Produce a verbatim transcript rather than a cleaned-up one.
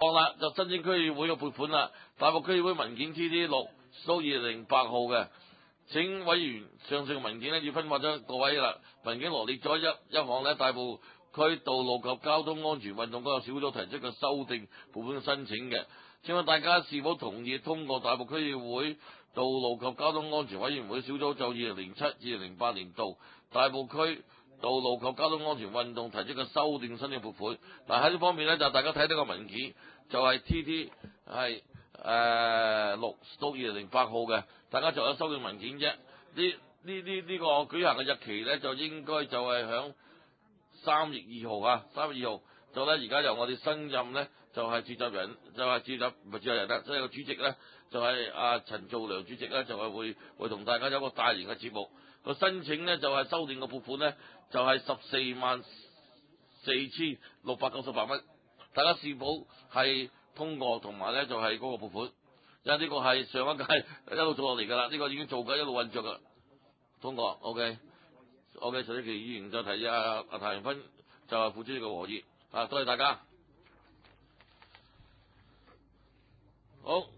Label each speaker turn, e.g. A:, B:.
A: 講啦，就申請區議會嘅撥款啦，大埔區議會文件 T T 六數二零八號嘅，請委員上述嘅文件呢，要分發咗各位啦。文件羅列咗一一項呢，大埔區道路及交通安全運動嗰個小組提出嘅修訂撥款申請嘅。請問大家是否同意通過大埔區議會道路及交通安全委員會小組就二零零七至二零零八年度大埔區道路及交通安全運動提出嘅修訂申請撥款？嗱，喺呢方面呢，就大家睇到個文件就係 T T 係誒六到二零零八號嘅，大家就有修訂文件啫。呢呢呢呢個舉行嘅日期呢，就應該就係響三月二號啊，三月二號就咧而家由我哋新任呢，就係、是、召集人，就係、是、召集唔係召集人啦，即係個主席呢，就係阿陳造良主席呢，就係、是、會會同大家有一個大型嘅節目。個申請呢，就係、是、修訂嘅撥款呢，就係十四萬四千六百九十八蚊。大家是否係通過同埋呢，就係、是、嗰個撥款？因為呢個係上一屆一路做落嚟㗎啦，呢、這個已經做緊一路運作㗎。通過 OK OK， 陳志奇議員就提阿阿譚榮芬就係付諸呢個和議啊，多謝大家。好。